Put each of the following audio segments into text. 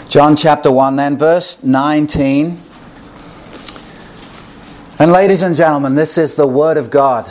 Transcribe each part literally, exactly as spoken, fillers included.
John chapter one then, verse nineteen. And ladies and gentlemen, this is the Word of God.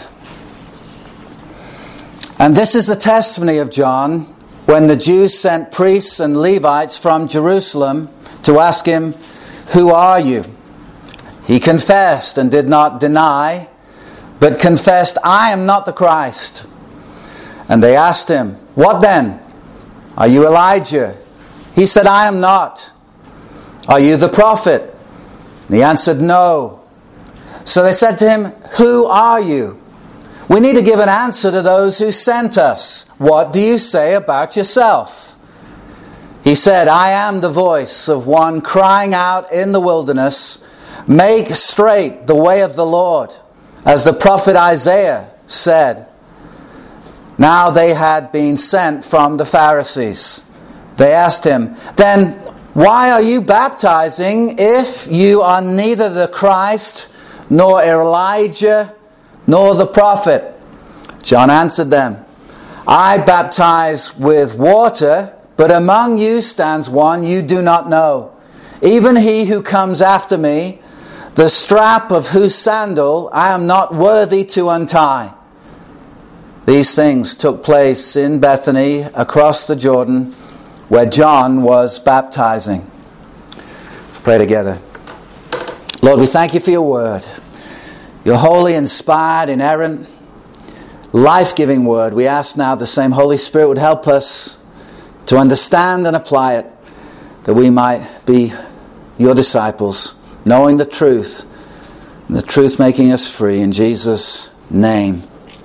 And this is the testimony of John when the Jews sent priests and Levites from Jerusalem to ask him, "Who are you?" He confessed and did not deny, but confessed, "I am not the Christ." And they asked him, "What then? Are you Elijah?" He said, "I am not." "Are you the prophet?" And he answered, "No." So they said to him, "Who are you? We need to give an answer to those who sent us. What do you say about yourself?" He said, "I am the voice of one crying out in the wilderness, 'Make straight the way of the Lord,' as the prophet Isaiah said." Now they had been sent from the Pharisees. They asked him, "Then why are you baptizing if you are neither the Christ, nor Elijah, nor the prophet?" John answered them, "I baptize with water, but among you stands one you do not know, even he who comes after me, the strap of whose sandal I am not worthy to untie." These things took place in Bethany across the Jordan, where John was baptizing. Let's pray together. Lord, we thank you for your word, your holy, inspired, inerrant, life-giving word. We ask now the same Holy Spirit would help us to understand and apply it, that we might be your disciples, knowing the truth, and the truth making us free. In Jesus' name.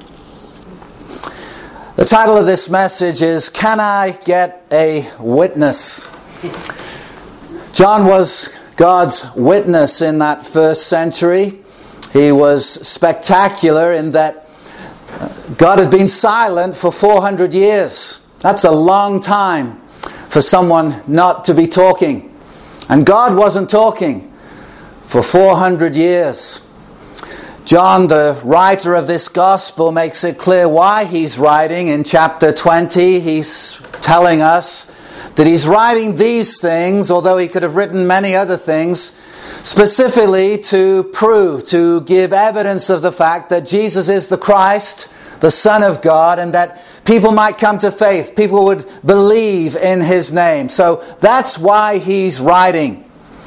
The title of this message is, "Can I Get a Witness?" John was God's witness in that first century. He was spectacular in that God had been silent for four hundred years. That's a long time for someone not to be talking. And God wasn't talking for four hundred years. John, the writer of this gospel, makes it clear why he's writing. In chapter twenty, he's telling us that he's writing these things, although he could have written many other things, specifically to prove, to give evidence of the fact that Jesus is the Christ, the Son of God, and that people might come to faith. People would believe in his name. So that's why he's writing.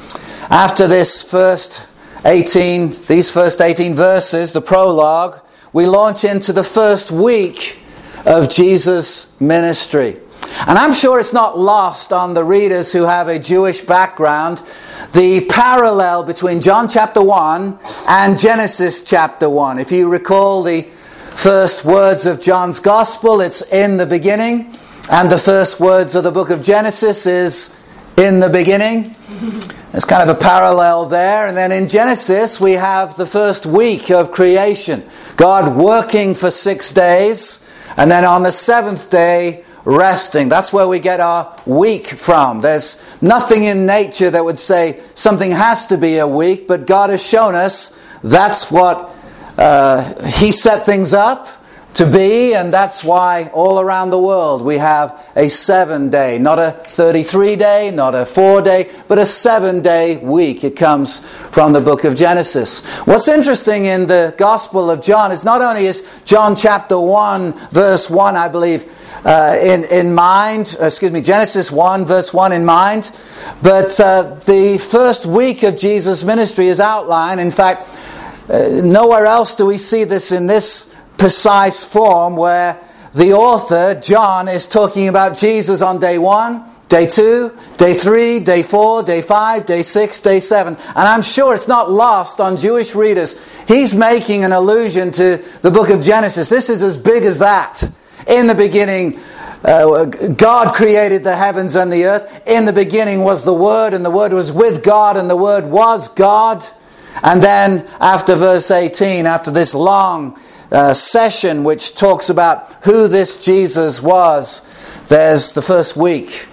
After this first eighteen, these first eighteen verses, the prologue, we launch into the first week of Jesus' ministry. And I'm sure it's not lost on the readers who have a Jewish background the parallel between John chapter one and Genesis chapter one. If you recall the first words of John's gospel, it's "in the beginning," and the first words of the book of Genesis is "in the beginning." There's kind of a parallel there. And then in Genesis, we have the first week of creation. God working for six days, and then on the seventh day, resting. That's where we get our week from. There's nothing in nature that would say something has to be a week, but God has shown us that's what uh, He set things up to be, and that's why all around the world we have a seven-day, not a thirty-three-day, not a four-day, but a seven-day week. It comes from the book of Genesis. What's interesting in the Gospel of John is not only is John chapter one, verse one, I believe, uh, in, in mind, excuse me, Genesis one, verse one in mind, but uh, the first week of Jesus' ministry is outlined. In fact, uh, nowhere else do we see this in this precise form, where the author, John, is talking about Jesus on day one, day two, day three, day four, day five, day six, day seven. And I'm sure it's not lost on Jewish readers. He's making an allusion to the book of Genesis. This is as big as that. In the beginning, uh, God created the heavens and the earth. In the beginning was the Word, and the Word was with God, and the Word was God. And then after verse eighteen, after this long Uh, session which talks about who this Jesus was, there's the first week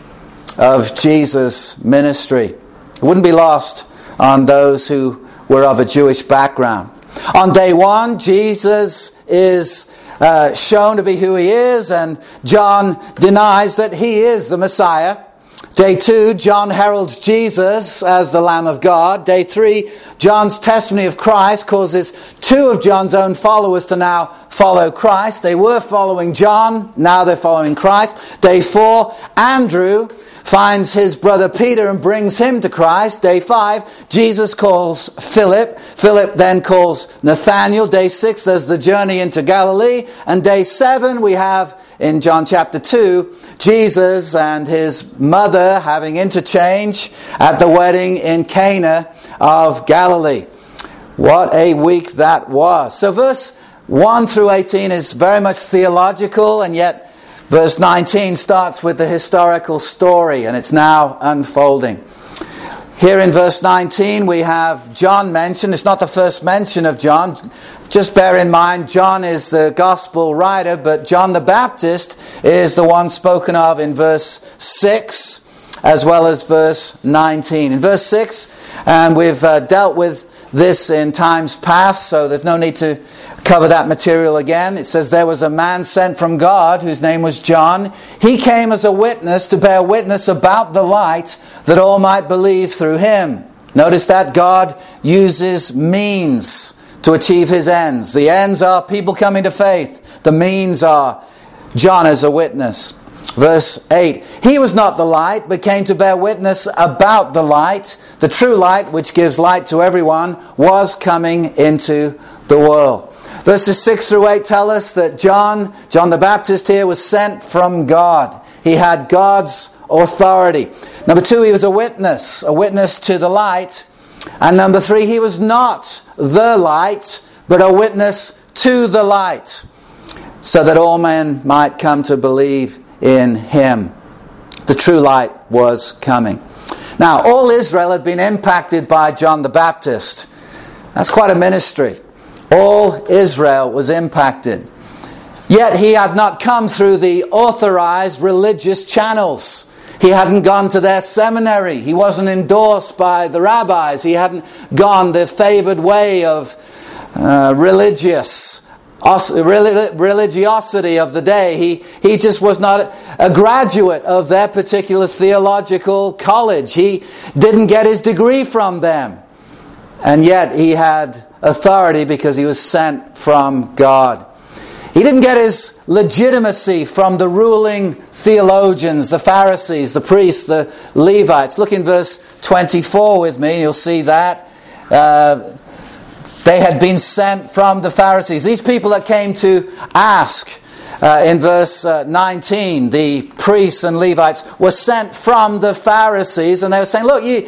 of Jesus' ministry. It wouldn't be lost on those who were of a Jewish background. On day one, Jesus is uh, shown to be who he is, and John denies that he is the Messiah. Day two, John heralds Jesus as the Lamb of God. Day three, John's testimony of Christ causes two of John's own followers to now follow Christ. They were following John, now they're following Christ. Day four, Andrew finds his brother Peter and brings him to Christ. Day five, Jesus calls Philip. Philip then calls Nathanael. Day six, there's the journey into Galilee. And day seven, we have in John chapter two, Jesus and his mother having interchange at the wedding in Cana of Galilee. What a week that was. So verse one through eighteen is very much theological, and yet verse nineteen starts with the historical story, and it's now unfolding. Here in verse nineteen we have John mentioned. It's not the first mention of John. Just bear in mind, John is the gospel writer, but John the Baptist is the one spoken of in verse six as well as verse nineteen. In verse six, and we've uh, dealt with this in times past, so there's no need to cover that material again. It says, there was a man sent from God whose name was John. He came as a witness to bear witness about the light, that all might believe through him. Notice that God uses means to achieve his ends. The ends are people coming to faith. The means are John as a witness. Verse eight, he was not the light, but came to bear witness about the light. The true light, which gives light to everyone, was coming into the world. Verses six through eight tell us that John, John the Baptist here, was sent from God. He had God's authority. Number two, he was a witness, a witness to the light. And number three, he was not the light, but a witness to the light, so that all men might come to believe in him. The true light was coming. Now, all Israel had been impacted by John the Baptist. That's quite a ministry. All Israel was impacted. Yet he had not come through the authorized religious channels. He hadn't gone to their seminary. He wasn't endorsed by the rabbis. He hadn't gone the favored way of uh, religious religiosity of the day. He, he just was not a graduate of their particular theological college. He didn't get his degree from them. And yet he had authority because he was sent from God. He didn't get his legitimacy from the ruling theologians, the Pharisees, the priests, the Levites. Look in verse twenty-four with me, you'll see that. Uh, they had been sent from the Pharisees. These people that came to ask, uh, in verse uh, nineteen, the priests and Levites were sent from the Pharisees, and they were saying, look, you,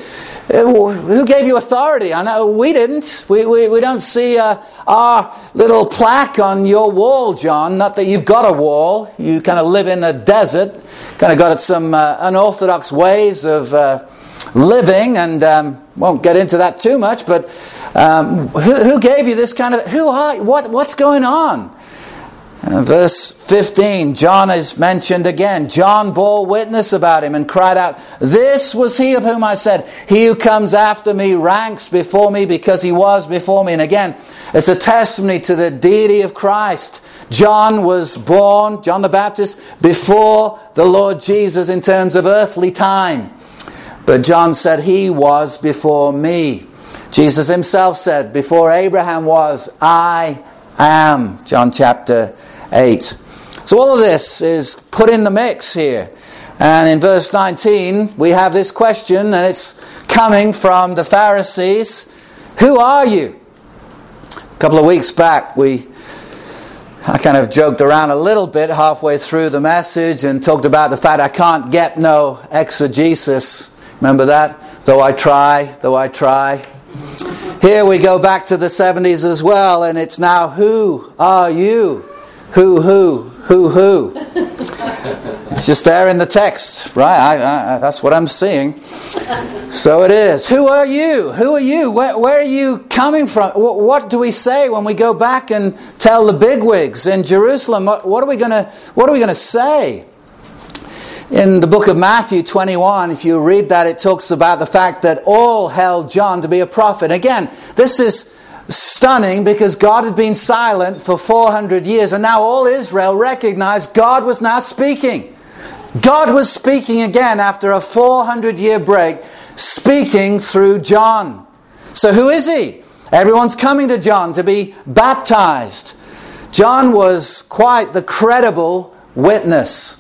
who gave you authority? I know we didn't. We, we, we don't see uh, our little plaque on your wall, John. Not that you've got a wall. You kind of live in a desert. Kind of got some uh, unorthodox ways of uh, living, and um, won't get into that too much. But um, who, who gave you this kind of? Who are? What? What's going on? Uh, verse fifteen, John is mentioned again. John bore witness about him and cried out, this was he of whom I said, he who comes after me ranks before me because he was before me. And again, it's a testimony to the deity of Christ. John was born, John the Baptist, before the Lord Jesus in terms of earthly time. But John said, he was before me. Jesus himself said, before Abraham was, I am. John chapter eight. So all of this is put in the mix here. And in verse nineteen, we have this question, and it's coming from the Pharisees. Who are you? A couple of weeks back, we I kind of joked around a little bit halfway through the message and talked about the fact I can't get no exegesis. Remember that? Though I try, though I try. Here we go back to the seventies as well, and it's now, who are you? Who, who, who, who? It's just there in the text, right? I, I, that's what I'm seeing. So it is. Who are you? Who are you? Where, where are you coming from? What, what do we say when we go back and tell the bigwigs in Jerusalem? What, what are we going to? What are we going to say? In the book of Matthew twenty-one, if you read that, it talks about the fact that all held John to be a prophet. Again, this is stunning because God had been silent for four hundred years, and now all Israel recognized God was now speaking. God was speaking again after a four hundred year break, speaking through John. So who is he? Everyone's coming to John to be baptized. John was quite the credible witness.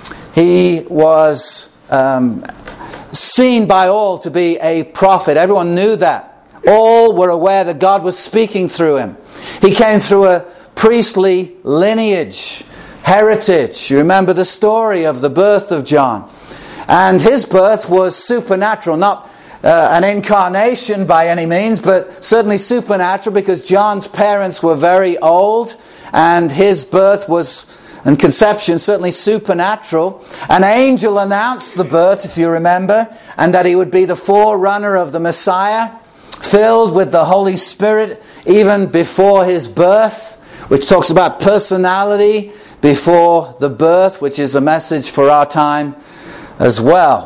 He was um, seen by all to be a prophet. Everyone knew that. All were aware that God was speaking through him. He came through a priestly lineage, heritage. You remember the story of the birth of John. And his birth was supernatural, not uh, an incarnation by any means, but certainly supernatural, because John's parents were very old, and his birth was, and conception, certainly supernatural. An angel announced the birth, if you remember, and that he would be the forerunner of the Messiah, filled with the Holy Spirit even before his birth, which talks about personality before the birth, which is a message for our time as well.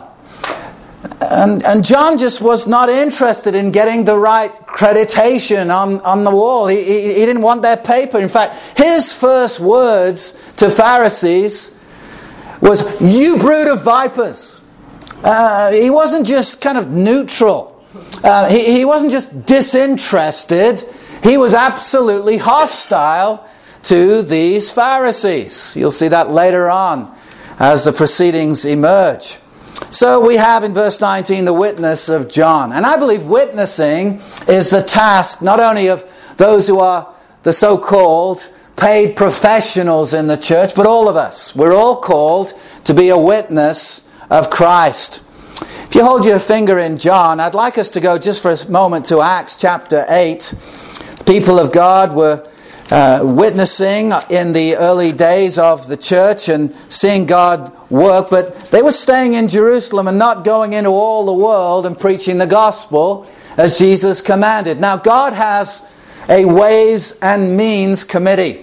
And, and John just was not interested in getting the right accreditation on, on the wall. He, he, he didn't want their paper. In fact, his first words to Pharisees was, "You brood of vipers." Uh, he wasn't just kind of neutral. Uh, he, he wasn't just disinterested. He was absolutely hostile to these Pharisees. You'll see that later on as the proceedings emerge. So we have in verse nineteen the witness of John. And I believe witnessing is the task not only of those who are the so-called paid professionals in the church, but all of us. We're all called to be a witness of Christ. If you hold your finger in John, I'd like us to go just for a moment to Acts chapter eight. The people of God were uh, witnessing in the early days of the church and seeing God work, but they were staying in Jerusalem and not going into all the world and preaching the gospel as Jesus commanded. Now, God has a ways and means committee.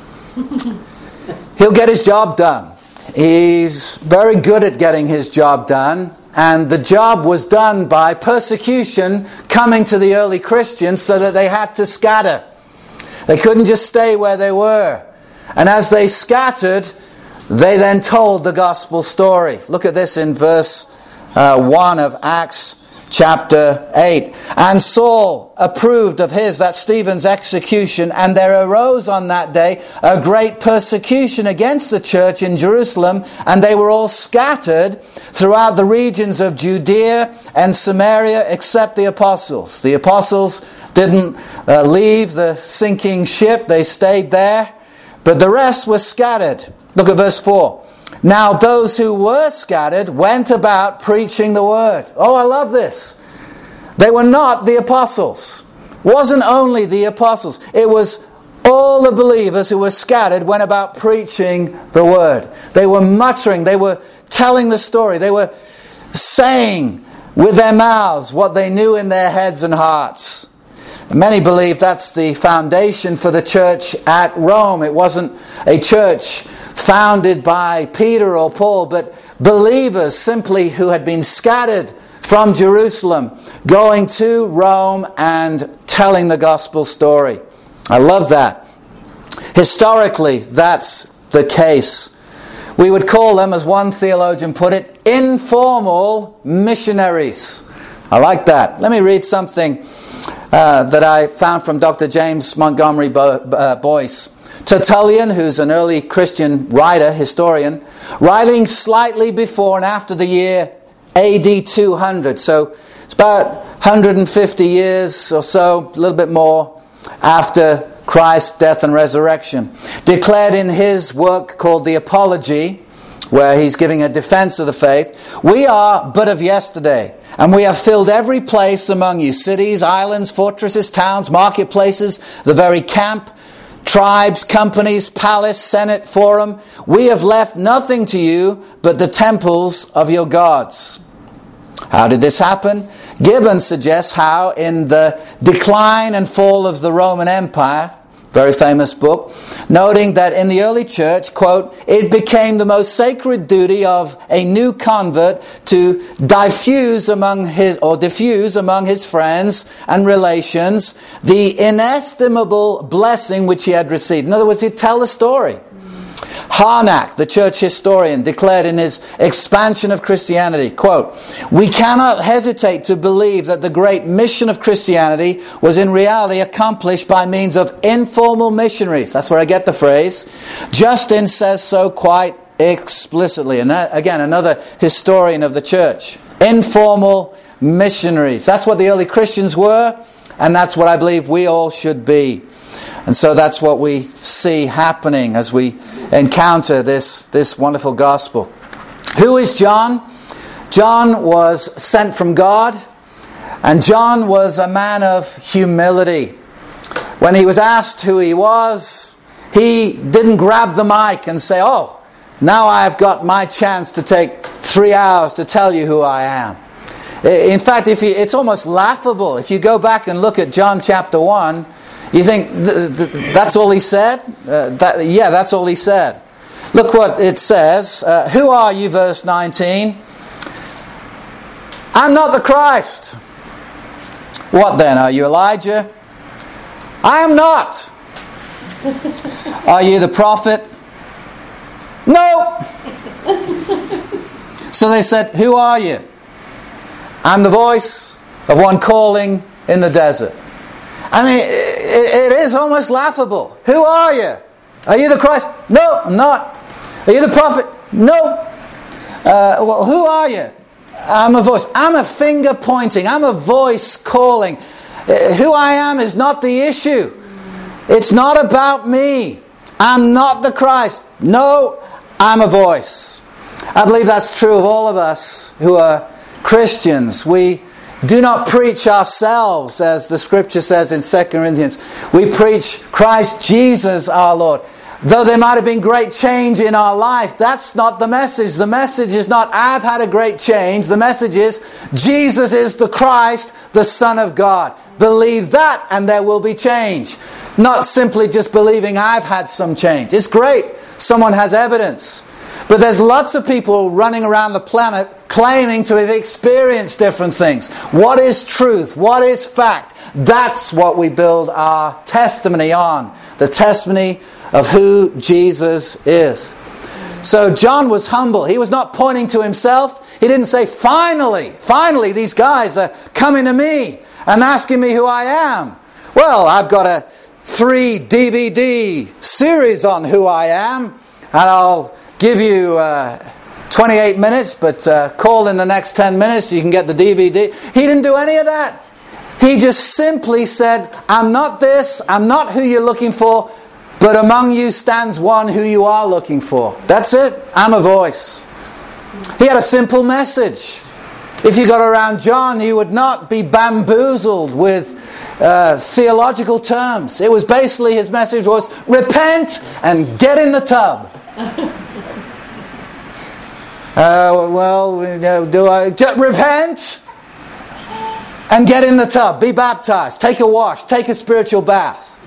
He'll get his job done. He's very good at getting his job done. And the job was done by persecution coming to the early Christians so that they had to scatter. They couldn't just stay where they were. And as they scattered, they then told the gospel story. Look at this in verse uh, one of Acts chapter eight. And Saul approved of his, that's Stephen's, execution, and there arose on that day a great persecution against the church in Jerusalem, and they were all scattered throughout the regions of Judea and Samaria except the apostles. The apostles didn't uh, leave the sinking ship, they stayed there, but the rest were scattered. Look at verse four. Now those who were scattered went about preaching the word. Oh, I love this. They were not the apostles. It wasn't only the apostles. It was all the believers who were scattered went about preaching the word. They were muttering. They were telling the story. They were saying with their mouths what they knew in their heads and hearts. Many believe that's the foundation for the church at Rome. It wasn't a church founded by Peter or Paul, but believers simply who had been scattered from Jerusalem, going to Rome and telling the gospel story. I love that. Historically, that's the case. We would call them, as one theologian put it, informal missionaries. I like that. Let me read something uh, that I found from Doctor James Montgomery Bo- uh, Boyce. Tertullian, who's an early Christian writer, historian, writing slightly before and after the year A D two hundred. So it's about one hundred fifty years or so, a little bit more, after Christ's death and resurrection. Declared in his work called The Apology, where he's giving a defense of the faith, "We are but of yesterday, and we have filled every place among you, cities, islands, fortresses, towns, marketplaces, the very camp, tribes, companies, palace, senate, forum. We have left nothing to you but the temples of your gods." How did this happen? Gibbon suggests how in the decline and fall of the Roman Empire, very famous book, noting that in the early church, quote, "it became the most sacred duty of a new convert to diffuse among his or diffuse among his friends and relations the inestimable blessing which he had received." In other words, he'd tell the story. Harnack, the church historian, declared in his Expansion of Christianity, quote, "We cannot hesitate to believe that the great mission of Christianity was in reality accomplished by means of informal missionaries." That's where I get the phrase. Justin says so quite explicitly. And that, again, another historian of the church. Informal missionaries. That's what the early Christians were, and that's what I believe we all should be. And so that's what we see happening as we encounter this, this wonderful gospel. Who is John? John was sent from God, and John was a man of humility. When he was asked who he was, he didn't grab the mic and say, "Oh, now I've got my chance to take three hours to tell you who I am." In fact, if you, it's almost laughable. If you go back and look at John chapter one, you think, th- th- that's all he said? Uh, that, yeah, that's all he said. Look what it says. Uh, who are you, verse nineteen? "I'm not the Christ." What then? Are you Elijah? "I am not." "Are you the prophet?" "No." So they said, "Who are you?" "I'm the voice of one calling in the desert." I mean, it, it is almost laughable. Who are you? Are you the Christ? No, I'm not. Are you the prophet? No. Uh, well, who are you? I'm a voice. I'm a finger pointing. I'm a voice calling. Uh, who I am is not the issue. It's not about me. I'm not the Christ. No, I'm a voice. I believe that's true of all of us who are Christians. We do not preach ourselves, as the scripture says in Second Corinthians. We preach Christ Jesus our Lord. Though there might have been great change in our life, that's not the message. The message is not, "I've had a great change." The message is, Jesus is the Christ, the Son of God. Believe that and there will be change. Not simply just believing I've had some change. It's great. Someone has evidence. But there's lots of people running around the planet claiming to have experienced different things. What is truth? What is fact? That's what we build our testimony on. The testimony of who Jesus is. So John was humble. He was not pointing to himself. He didn't say, finally, finally these guys are coming to me and asking me who I am. Well, I've got a three D V D series on who I am, and I'll give you uh, twenty-eight minutes, but uh, call in the next ten minutes so you can get the D V D. He didn't do any of that. He just simply said, "I'm not this, I'm not who you're looking for, but among you stands one who you are looking for." That's it. I'm a voice. He had a simple message. If you got around John, you would not be bamboozled with uh, theological terms. It was basically, his message was, repent and get in the tub. Uh, well, you know, do I just repent and get in the tub, be baptized, take a wash, take a spiritual bath?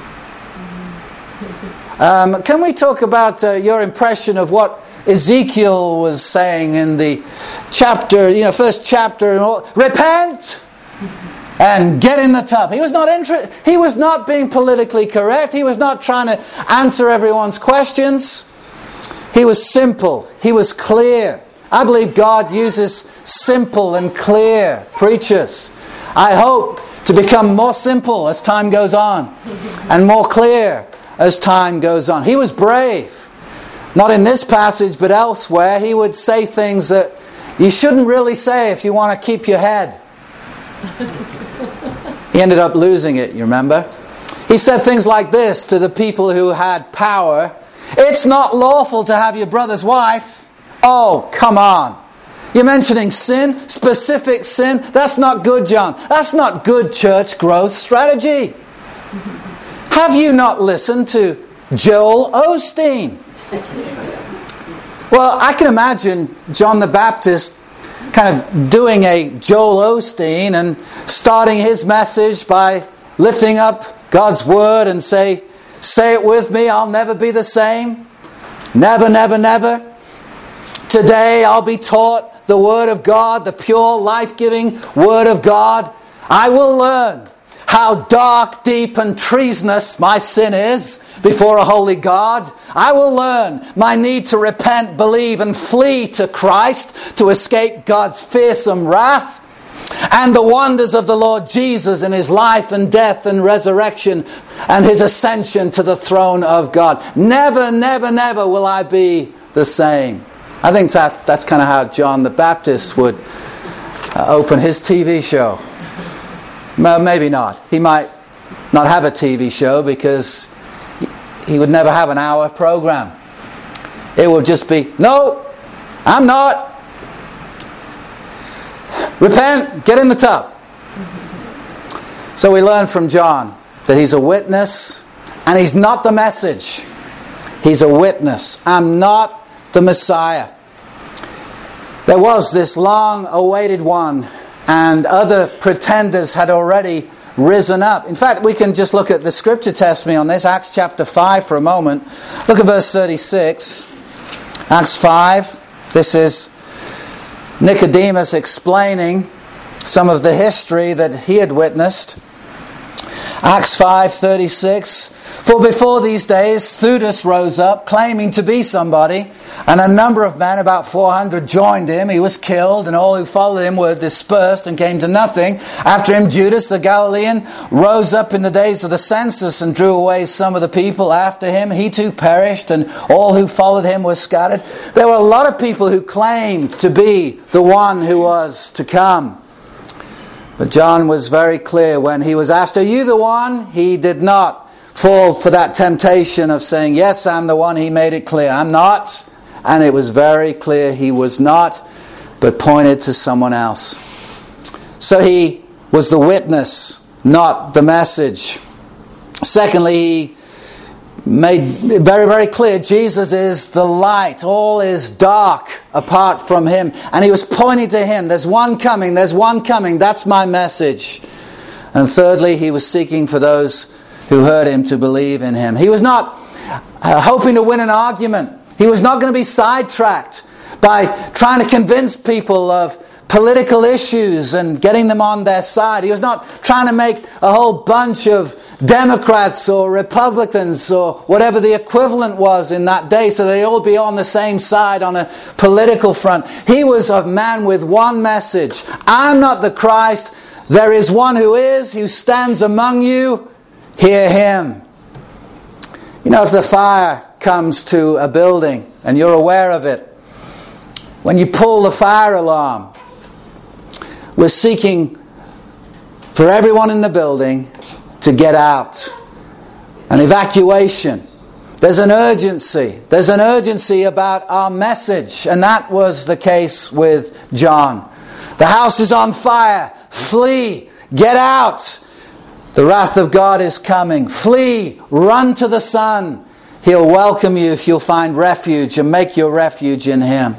Um, can we talk about uh, your impression of what Ezekiel was saying in the chapter, you know, first chapter? And all, repent and get in the tub. He was not inter- He was not being politically correct. He was not trying to answer everyone's questions. He was simple. He was clear. I believe God uses simple and clear preachers. I hope to become more simple as time goes on and more clear as time goes on. He was brave. Not in this passage, but elsewhere. He would say things that you shouldn't really say if you want to keep your head. He ended up losing it, you remember? He said things like this to the people who had power. It's not lawful to have your brother's wife. Oh, come on. You're mentioning sin, specific sin. That's not good, John. That's not good church growth strategy. Have you not listened to Joel Osteen? Well, I can imagine John the Baptist kind of doing a Joel Osteen and starting his message by lifting up God's word and say, say it with me, I'll never be the same. Never, never, never. Today I'll be taught the word of God, the pure, life-giving word of God. I will learn how dark, deep and treasonous my sin is before a holy God. I will learn my need to repent, believe and flee to Christ to escape God's fearsome wrath, and the wonders of the Lord Jesus in his life and death and resurrection and his ascension to the throne of God. Never, never, never will I be the same. I think that, that's kind of how John the Baptist would uh, open his T V show. Well, maybe not. He might not have a T V show because he would never have an hour program. It would just be, no, I'm not. Repent, get in the tub. So we learn from John that he's a witness and he's not the message. He's a witness. I'm not the Messiah. There was this long-awaited one, and other pretenders had already risen up. In fact, we can just look at the scripture testimony on this, Acts chapter five for a moment. Look at verse thirty-six. Acts five. This is Nicodemus explaining some of the history that he had witnessed. Acts five thirty-six. For before these days Theudas rose up, claiming to be somebody, and a number of men, about four hundred, joined him. He was killed, and all who followed him were dispersed and came to nothing. After him Judas the Galilean rose up in the days of the census and drew away some of the people after him. He too perished, and all who followed him were scattered. There were a lot of people who claimed to be the one who was to come. But John was very clear when he was asked, are you the one? He did not fall for that temptation of saying, yes, I'm the one. He made it clear, I'm not. And it was very clear he was not, but pointed to someone else. So he was the witness, not the message. Secondly, he made very, very clear Jesus is the light. All is dark apart from him. And he was pointing to him. There's one coming. There's one coming. That's my message. And thirdly, he was seeking for those who heard him to believe in him. He was not uh, hoping to win an argument. He was not going to be sidetracked by trying to convince people of political issues and getting them on their side. He was not trying to make a whole bunch of Democrats or Republicans or whatever the equivalent was in that day so they all be on the same side on a political front. He was a man with one message. I'm not the Christ. There is one who is, who stands among you. Hear him. You know, if the fire comes to a building and you're aware of it, when you pull the fire alarm, we're seeking for everyone in the building to get out. An evacuation. There's an urgency. There's an urgency about our message. And that was the case with John. The house is on fire. Flee. Get out. The wrath of God is coming. Flee. Run to the Son. He'll welcome you if you'll find refuge and make your refuge in him.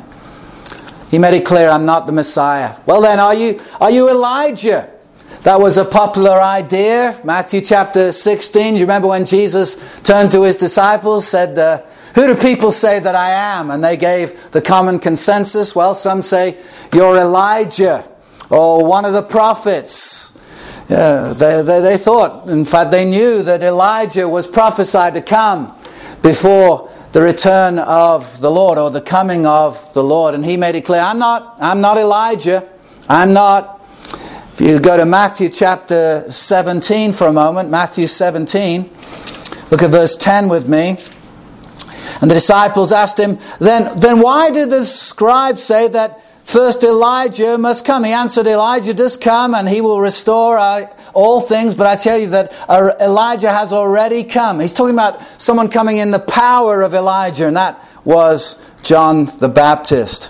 He made it clear, I'm not the Messiah. Well then, are you, are you Elijah? That was a popular idea. Matthew chapter sixteen. Do you remember when Jesus turned to his disciples, said, uh, who do people say that I am? And they gave the common consensus. Well, some say, you're Elijah or one of the prophets. Yeah, they, they, they thought, in fact, they knew that Elijah was prophesied to come before the return of the Lord or the coming of the Lord. And he made it clear, I'm not, I'm not Elijah. I'm not. If you go to Matthew chapter seventeen for a moment, Matthew seventeen, look at verse ten with me. And the disciples asked him, then, then why did the scribes say that first Elijah must come? He answered, Elijah does come and he will restore uh, all things. But I tell you that uh, Elijah has already come. He's talking about someone coming in the power of Elijah. And that was John the Baptist.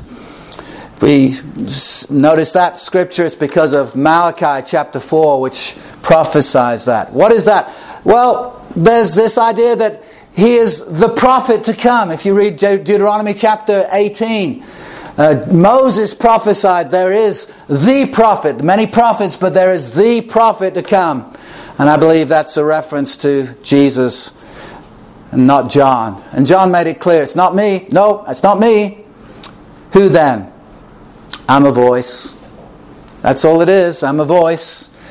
We notice that scripture, it's because of Malachi chapter four, which prophesies that. What is that? Well, there's this idea that he is the prophet to come. If you read Deuteronomy chapter eighteen, uh, Moses prophesied there is the prophet, many prophets, but there is the prophet to come. And I believe that's a reference to Jesus and not John. And John made it clear, it's not me. No, it's not me. Who then? I'm a voice. That's all it is. I'm a voice.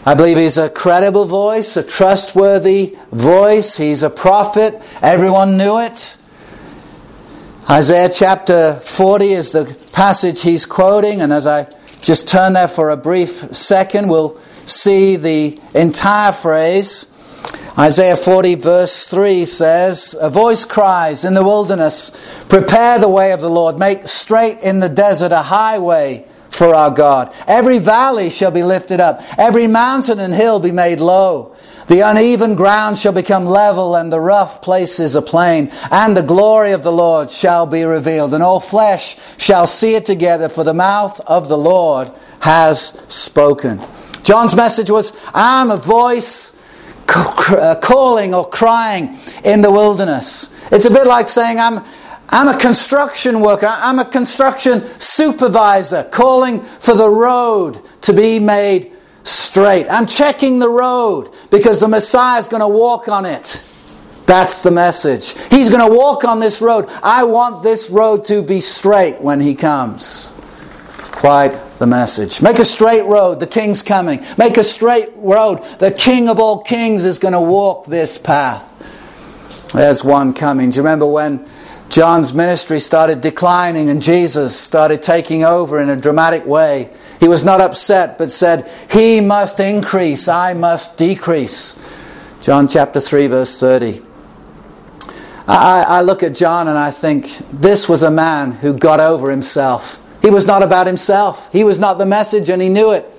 I believe he's a credible voice, a trustworthy voice. He's a prophet. Everyone knew it. Isaiah chapter forty is the passage he's quoting, and as I just turn there for a brief second, we'll see the entire phrase. Isaiah forty verse three says, "A voice cries in the wilderness, prepare the way of the Lord, make straight in the desert a highway for our God. Every valley shall be lifted up, every mountain and hill be made low. The uneven ground shall become level, and the rough places a plain. And the glory of the Lord shall be revealed, and all flesh shall see it together, for the mouth of the Lord has spoken." John's message was, I'm a voice calling or crying in the wilderness. It's a bit like saying, I'm I'm a construction worker. I'm a construction supervisor calling for the road to be made straight. I'm checking the road because the Messiah is going to walk on it. That's the message. He's going to walk on this road. I want this road to be straight when he comes. Quite the message. Make a straight road. The King's coming. Make a straight road. The King of all kings is going to walk this path. There's one coming. Do you remember when John's ministry started declining and Jesus started taking over in a dramatic way? He was not upset, but said, "He must increase, I must decrease." John chapter three verse thirty. I, I look at John and I think, this was a man who got over himself. He was not about himself. He was not the message, and he knew it.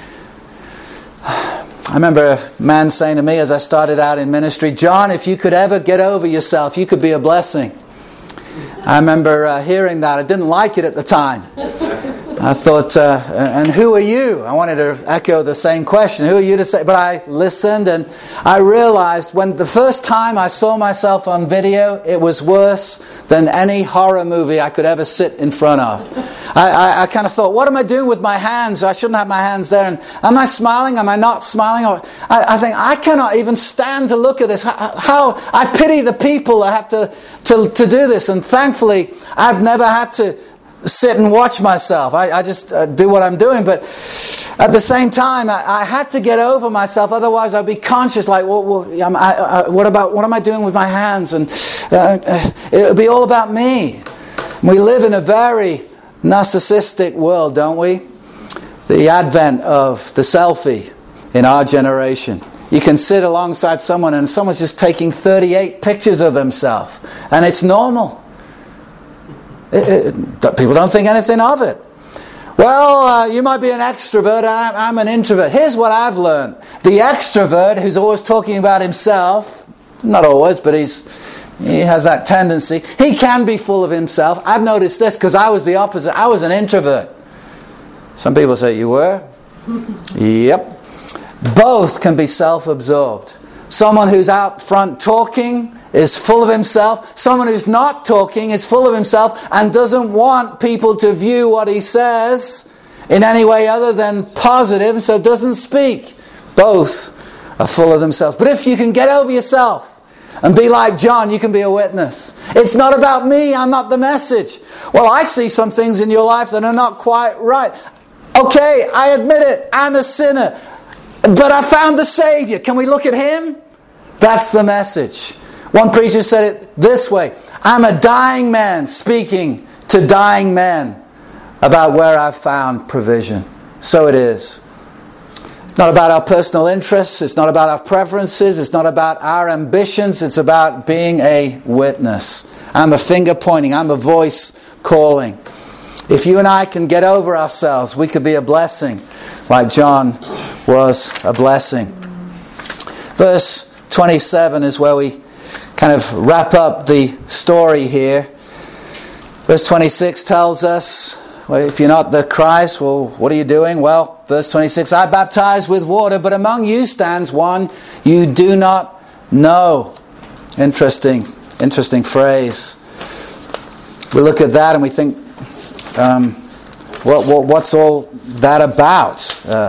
I remember a man saying to me as I started out in ministry, "John, if you could ever get over yourself, you could be a blessing." I remember uh, hearing that. I didn't like it at the time. I thought, uh, and who are you? I wanted to echo the same question. Who are you to say? But I listened, and I realized when the first time I saw myself on video, it was worse than any horror movie I could ever sit in front of. I, I, I kind of thought, what am I doing with my hands? I shouldn't have my hands there. And am I smiling? Am I not smiling? Or I, I think I cannot even stand to look at this. How, how I pity the people that have to, to, to do this. And thankfully, I've never had to sit and watch myself. I, I just uh, do what I'm doing. But at the same time, I, I had to get over myself. Otherwise, I'd be conscious, like, well, well, I, I, what about, what am I doing with my hands? And uh, it would be all about me. We live in a very narcissistic world, don't we? The advent of the selfie in our generation. You can sit alongside someone and someone's just taking thirty-eight pictures of themselves. And it's normal. It, it, people don't think anything of it. Well, uh, you might be an extrovert, I'm, I'm an introvert. Here's what I've learned. The extrovert, who's always talking about himself, not always, but he's he has that tendency, he can be full of himself. I've noticed this because I was the opposite. I was an introvert. Some people say, you were? Yep. Both can be self-absorbed. Someone who's out front talking is full of himself. Someone who's not talking is full of himself and doesn't want people to view what he says in any way other than positive, so doesn't speak. Both are full of themselves. But if you can get over yourself and be like John, you can be a witness. It's not about me, I'm not the message. Well, I see some things in your life that are not quite right. Okay, I admit it, I'm a sinner. But I found the Savior. Can we look at Him? That's the message. One preacher said it this way: I'm a dying man speaking to dying men about where I've found provision. So it is. It's not about our personal interests. It's not about our preferences. It's not about our ambitions. It's about being a witness. I'm a finger pointing. I'm a voice calling. If you and I can get over ourselves, we could be a blessing, like John was a blessing. Verse twenty-seven is where we kind of wrap up the story here. Verse twenty-six tells us, well, if you're not the Christ, well, what are you doing? Well, verse twenty-six, I baptize with water, but among you stands one you do not know. Interesting, interesting phrase. We look at that and we think, um, what, what, what's all that about? Uh,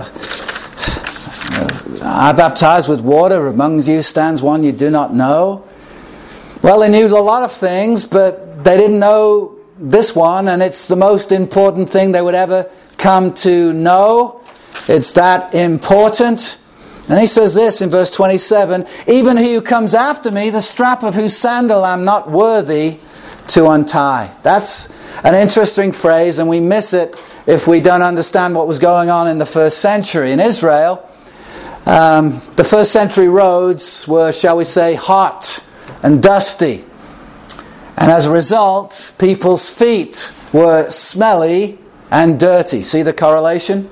I baptize with water, among you stands one you do not know. Well, they knew a lot of things, but they didn't know this one, and it's the most important thing they would ever come to know. It's that important. And he says this in verse twenty-seven, even he who comes after me, the strap of whose sandal I'm not worthy to untie. That's an interesting phrase, and we miss it if we don't understand what was going on in the first century. In Israel, um, the first century roads were, shall we say, hot and dusty. And as a result, people's feet were smelly and dirty. See the correlation?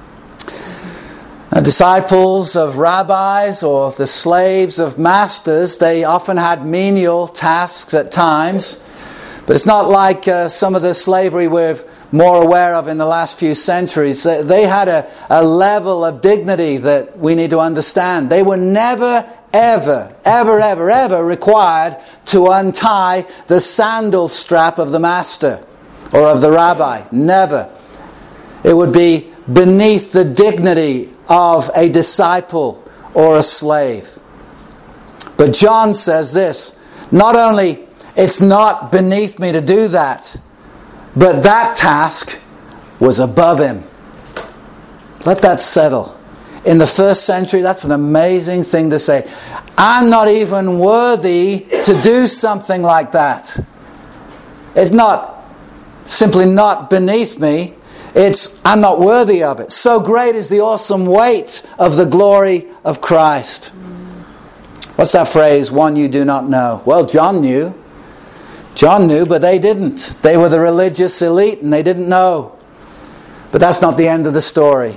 The disciples of rabbis or the slaves of masters, they often had menial tasks at times. But it's not like uh, some of the slavery we're more aware of in the last few centuries. They had a, a level of dignity that we need to understand. They were never, ever, ever, ever, ever required to untie the sandal strap of the master or of the rabbi. Never. It would be beneath the dignity of a disciple or a slave. But John says this, not only it's not beneath me to do that, but that task was above him. Let that settle. In the first century, that's an amazing thing to say. I'm not even worthy to do something like that. It's not simply not beneath me. It's, I'm not worthy of it. So great is the awesome weight of the glory of Christ. What's that phrase? One you do not know. Well, John knew. John knew, but they didn't. They were the religious elite and they didn't know. But that's not the end of the story.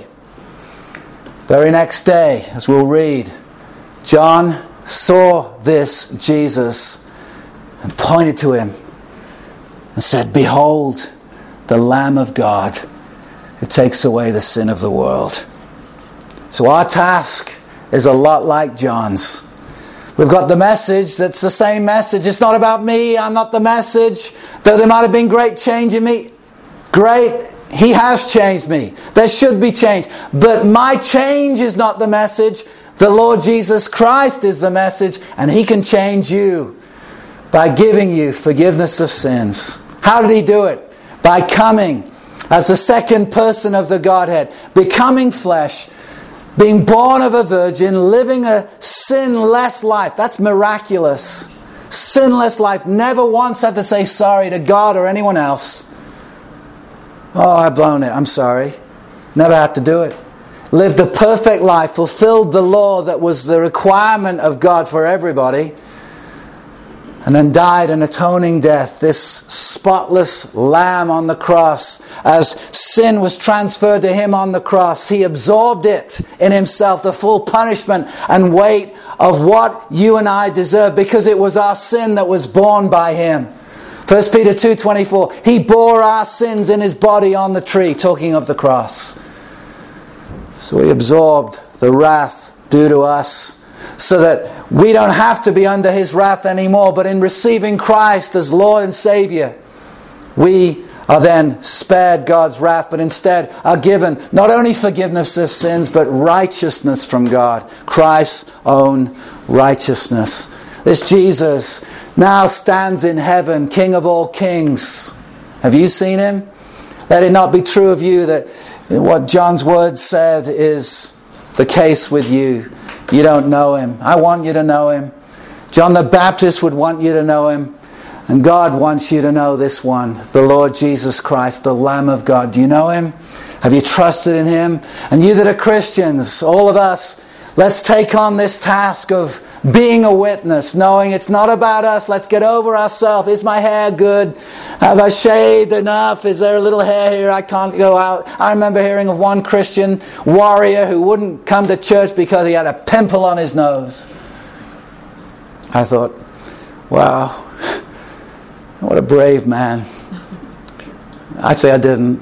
Very next day, as we'll read, John saw this Jesus and pointed to him and said, behold, the Lamb of God who takes away the sin of the world. So our task is a lot like John's. We've got the message that's the same message. It's not about me. I'm not the message. Though there might have been great change in me. Great. He has changed me. There should be change. But my change is not the message. The Lord Jesus Christ is the message. And He can change you by giving you forgiveness of sins. How did He do it? By coming as the second person of the Godhead. Becoming flesh. Being born of a virgin, living a sinless life. That's miraculous. Sinless life. Never once had to say sorry to God or anyone else. Oh, I've blown it. I'm sorry. Never had to do it. Lived a perfect life. Fulfilled the law that was the requirement of God for everybody. And then died an atoning death. This spotless lamb on the cross. As sin was transferred to Him on the cross, He absorbed it in Himself, the full punishment and weight of what you and I deserve, because it was our sin that was borne by Him. First Peter two twenty-four, He bore our sins in His body on the tree, talking of the cross. So He absorbed the wrath due to us, so that we don't have to be under His wrath anymore. But in receiving Christ as Lord and Savior, we are then spared God's wrath, but instead are given not only forgiveness of sins, but righteousness from God. Christ's own righteousness. This Jesus now stands in heaven, King of all kings. Have you seen Him? Let it not be true of you that what John's word said is the case with you. You don't know Him. I want you to know Him. John the Baptist would want you to know Him. And God wants you to know this one, the Lord Jesus Christ, the Lamb of God. Do you know Him? Have you trusted in Him? And you that are Christians, all of us, let's take on this task of being a witness, knowing it's not about us. Let's get over ourselves. Is my hair good? Have I shaved enough? Is there a little hair here? I can't go out. I remember hearing of one Christian warrior who wouldn't come to church because he had a pimple on his nose. I thought, wow, what a brave man. Actually, I didn't.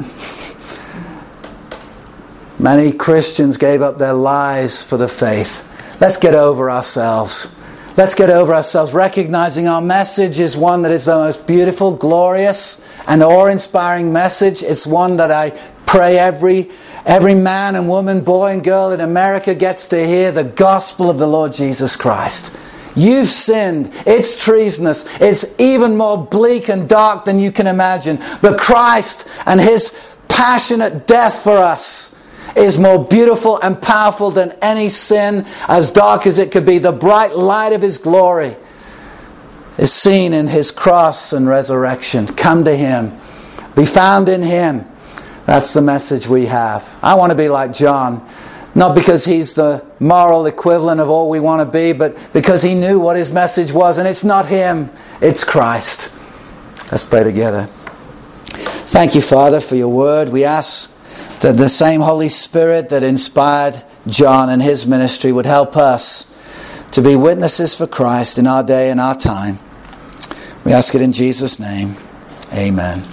Many Christians gave up their lives for the faith. Let's get over ourselves. Let's get over ourselves, recognizing our message is one that is the most beautiful, glorious, and awe-inspiring message. It's one that I pray every, every man and woman, boy and girl in America gets to hear, the gospel of the Lord Jesus Christ. You've sinned. It's treasonous. It's even more bleak and dark than you can imagine. But Christ and His passionate death for us is more beautiful and powerful than any sin, as dark as it could be. The bright light of His glory is seen in His cross and resurrection. Come to Him. Be found in Him. That's the message we have. I want to be like John. Not because he's the moral equivalent of all we want to be, but because he knew what his message was. And it's not him, it's Christ. Let's pray together. Thank you, Father, for your word. We ask that the same Holy Spirit that inspired John and his ministry would help us to be witnesses for Christ in our day and our time. We ask it in Jesus' name. Amen.